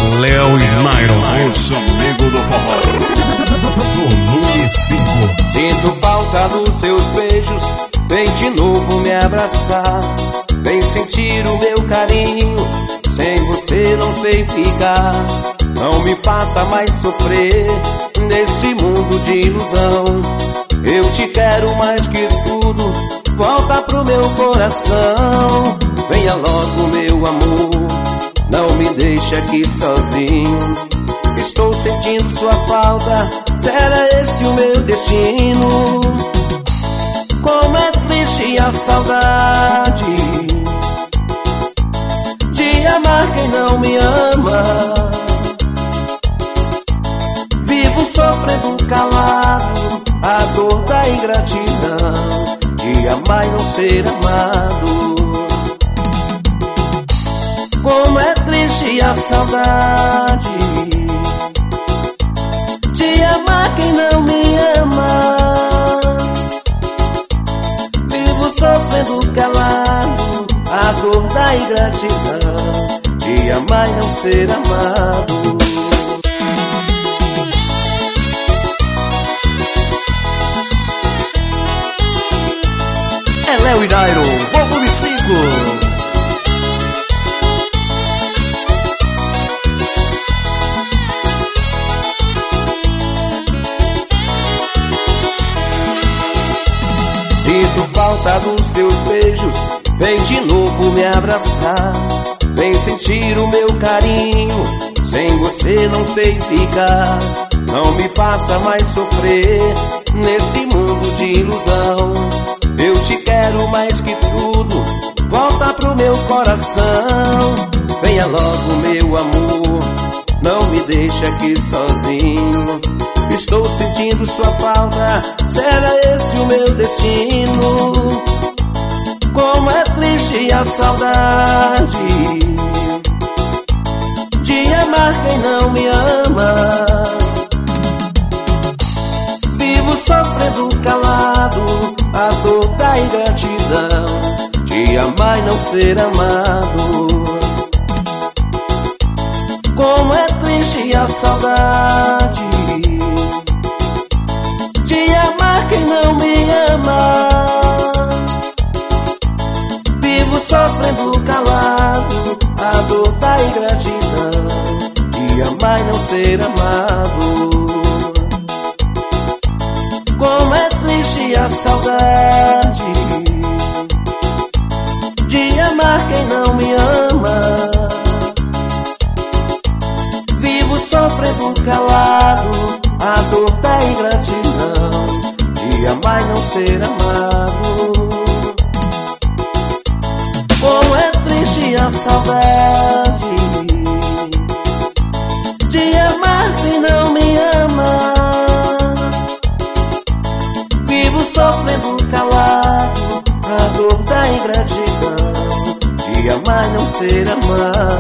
Léo e Myron, o chamego do forró. Volume 5. Sinto falta dos seus beijos, vem de novo me abraçar. Vem sentir o meu carinho, sem você não sei ficar. Não me faça mais sofrer nesse mundo de ilusão. Eu te quero mais que tudo, volta pro meu coração. Venha logo meu amor, não me deixe aqui sozinho. Estou sentindo sua falta, será esse o meu destino? Como é triste a saudade de amar quem não me ama. Vivo sofrendo calado a dor da ingratidão de amar e não ser amado. Como é triste a saudade de amar quem não me ama. Vivo sofrendo calado a dor da ingratidão de amar e não ser amado. é Léo e Myron, volume 5. Sinto falta dos seus beijos, vem de novo me abraçar. Vem sentir o meu carinho, sem você não sei ficar. Não me faça mais sofrer nesse mundo de ilusão. Eu te quero mais que tudo, volta pro meu coração. Venha logo meu amor, não me deixe aqui sozinho. Estou sentindo sua falta, será esse o meu destino? Como é triste a saudade de amar quem não me ama. Vivo sofrendo calado a dor da ingratidão de amar e não ser amado. Como é triste a saudade de amar quem não me ama. Vivo sofrendo calado a dor da ingratidão de amar e não ser amado. Como é triste a saudade de amar quem não me ama. Vivo sofrendo calado a dor da ingratidão de amar e não ser amado. Como é triste a saudade de amar quem não me ama. Vivo sofrendo calado a dor da ingratidão de amar e não ser amado.